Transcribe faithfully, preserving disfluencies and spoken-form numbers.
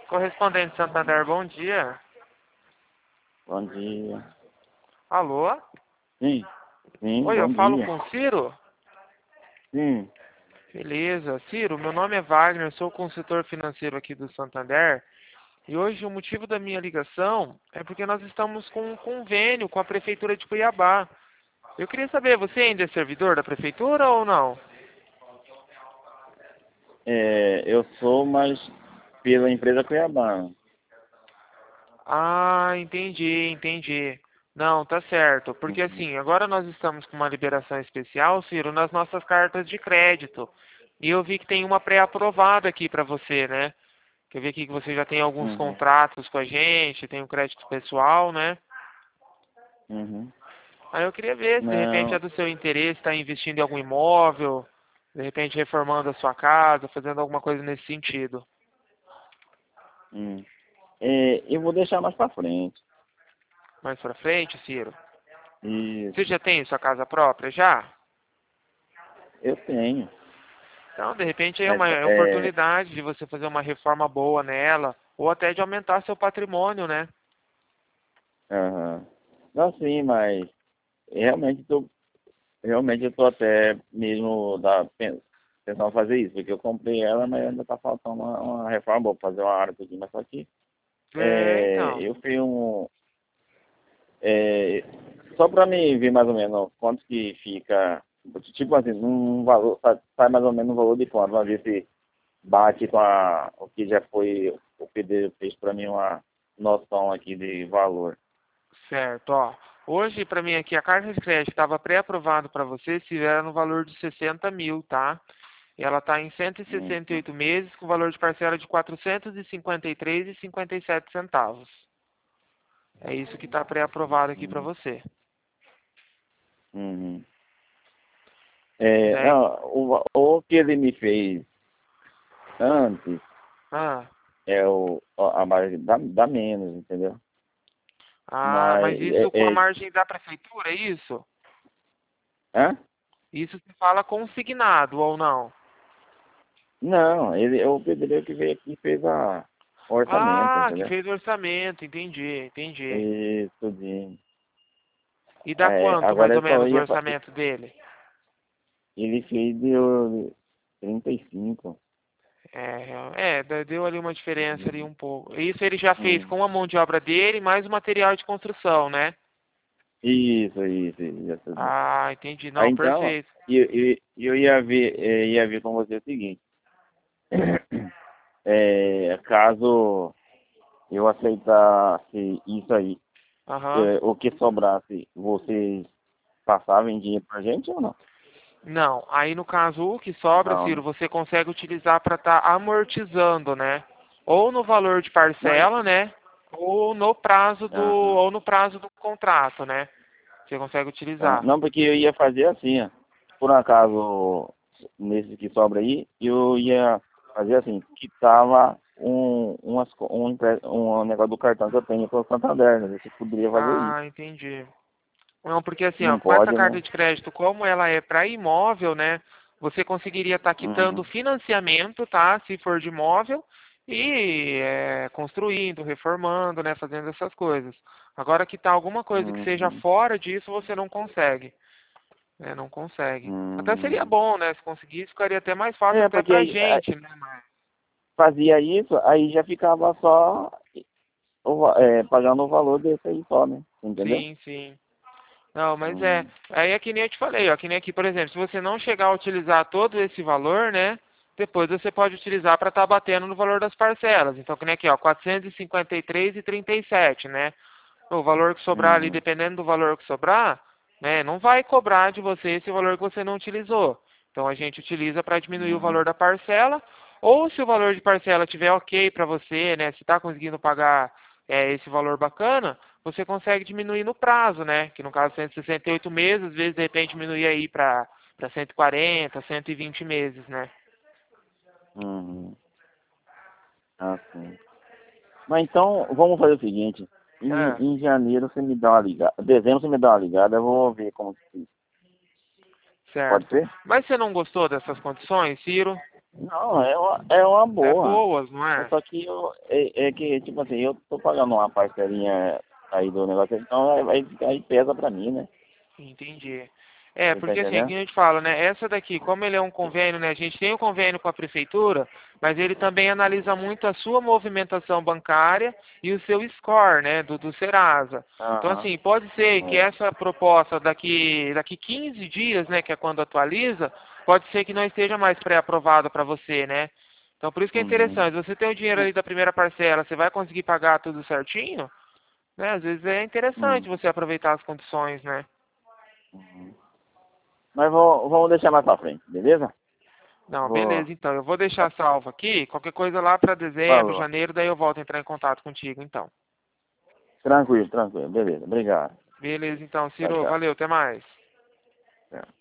Correspondente Santander, bom dia. Bom dia. Alô? Sim, sim, Oi, eu bom falo dia. com o Ciro? Sim, Beleza. Ciro, meu nome é Wagner, sou consultor financeiro aqui do Santander. E hoje o motivo da minha ligação é porque nós estamos com um convênio com a Prefeitura de Cuiabá. Eu queria saber, você ainda é servidor da Prefeitura ou não? é, eu sou mais pela empresa Cuiabá. Ah, entendi, entendi. Não, tá certo. Porque Uhum. assim, agora nós estamos com uma liberação especial, Ciro, nas nossas cartas de crédito. E eu vi que tem uma pré-aprovada aqui pra você, né? Que eu vi aqui que você já tem alguns Uhum. contratos com a gente, tem um crédito pessoal, né? Uhum. Aí eu queria ver se de repente é Não, do seu interesse estar investindo em algum imóvel, de repente reformando a sua casa, fazendo alguma coisa nesse sentido. hum. É, eu vou deixar mais pra frente. Mais pra frente, Ciro. Você Isso, já tem sua casa própria já? eu tenho. Então, de repente, é Mas, uma é, oportunidade de você fazer uma reforma boa nela, ou até de aumentar seu patrimônio, né? aham. Não, sim, mas realmente tô, realmente eu tô até mesmo da, pen- pensando em fazer isso, porque eu comprei ela, mas ainda tá faltando uma, uma reforma boa, fazer uma área aqui, mas só que É, é, então. eu fiz um, É, só para me ver mais ou menos quanto que fica, tipo assim, um valor, sai sai mais ou menos um valor de quanto, para ver se bate com a, o que já foi, o pedreiro fez para mim uma noção aqui de valor. Certo, ó. Hoje, para mim aqui, a carta de crédito estava pré-aprovado para você, se vier no valor de sessenta mil, tá? E ela está em cento e sessenta e Uhum, oito meses, com valor de parcela de quatrocentos e cinquenta e três reais e cinquenta e sete centavos. É isso que está pré-aprovado aqui para uhum, você. uhum. Se É, quiser. não, o, o que ele me fez antes Ah, é o, a margem dá, dá menos, entendeu? ah, Mas, mas isso com a é, é, margem da prefeitura, é isso? hã? Isso se fala consignado ou não? Não, ele, o pedreiro que veio aqui fez a, o orçamento, Ah, que entendeu? fez o orçamento, entendi, entendi. Isso, de, E dá é, quanto, mais agora ou eu só menos, o ia. fa- orçamento dele? Ele fez de trinta e cinco. É, é, da- deu ali uma diferença ali Uhum. um pouco. Isso ele já fez Hum. com a mão de obra dele, mais o material de construção, né? Isso, isso, isso. Isso. Ah, entendi. Aí Não, então, perfeito. eu, eu, eu ia ver, eh, ia ver com você o seguinte. É, caso eu aceitasse isso aí, Aham. eh, o que sobrasse, vocês passavam em dinheiro pra gente ou não? Não, aí no caso o que sobra, Não, Ciro, né? você consegue utilizar para estar amortizando, né? Ou no valor de Não, parcela, né? Ou no prazo do, aham. ou no prazo do contrato, né? Você consegue Ah, utilizar. não, porque eu ia fazer assim, ó. Por um acaso, nesse que sobra aí, eu ia fazer assim, quitava um, umas, co- um, empre- um negócio do cartão que eu tenho para o Santander, né? Você poderia fazer isso. Ah, entendi. Não, porque assim, ó, Não com essa pode, carta né? de crédito, como ela é para imóvel, né? Você conseguiria estar quitando Uhum, financiamento, tá? Se for de imóvel e é, construindo, reformando, né? Fazendo essas coisas. Agora, quitar alguma coisa que seja uhum, fora disso, você não consegue, né? Não consegue. Até seria uhum. bom, né? Se conseguisse, ficaria até mais fácil É, até porque pra aí, aí gente, né? Mas, fazia isso, aí já ficava só o va- é, pagando o valor desse aí só, né? Entendeu? sim, sim. Não, mas é. Hum, Aí é que nem eu te falei, ó, que nem aqui, por exemplo, se você não chegar a utilizar todo esse valor, né? Depois você pode utilizar para estar batendo no valor das parcelas. Então, que nem aqui, ó, quatrocentos e cinquenta e três e trinta e sete, né? O valor que sobrar ali, uhum, dependendo do valor que sobrar, né, não vai cobrar de você esse valor que você não utilizou. Então a gente utiliza para diminuir o uhum, valor da parcela, ou se o valor de parcela tiver ok para você, né, se está conseguindo pagar é, esse valor bacana, você consegue diminuir no prazo, né, que no caso cento e sessenta e oito meses, às vezes de repente diminuir aí para para cento e quarenta, cento e vinte meses, né? uhum. Assim. Mas então, vamos fazer o seguinte. Em, É, em janeiro você me dá uma ligada. Dezembro você me dá uma ligada, eu vou ver como que. Pode certo. ser? Mas você não gostou dessas condições, Ciro? Não, é uma, é uma É boa. boas, não é? Só que eu, é, é que, tipo assim, eu tô pagando uma parcelinha aí do negócio, então aí, aí aí pesa pra mim, né? Entendi. É, Você tá porque assim, entendendo? aqui a gente fala, né? Essa daqui, como ele é um convênio, né? A gente tem o convênio com a prefeitura, mas ele também analisa muito a sua movimentação bancária e o seu score, né? Do, do Serasa. Então, Aham. assim, pode ser que É. essa proposta daqui, daqui quinze dias, né? Que é quando atualiza, pode ser que não esteja mais pré-aprovada para você, né? Então, por isso que é Uhum. interessante. Você tem o dinheiro ali da primeira parcela, você vai conseguir pagar tudo certinho, né? Às vezes é interessante Uhum. você aproveitar as condições, né? Uhum. Mas vou, vamos deixar mais pra frente, beleza? Não, Vou. beleza, então. Eu vou deixar salvo aqui. Qualquer coisa lá para dezembro, Falou. janeiro, daí eu volto a entrar em contato contigo, então. Tranquilo, tranquilo. Beleza. Obrigado. Beleza, então, Tchau, Ciro. tchau. Valeu, até mais. Tchau.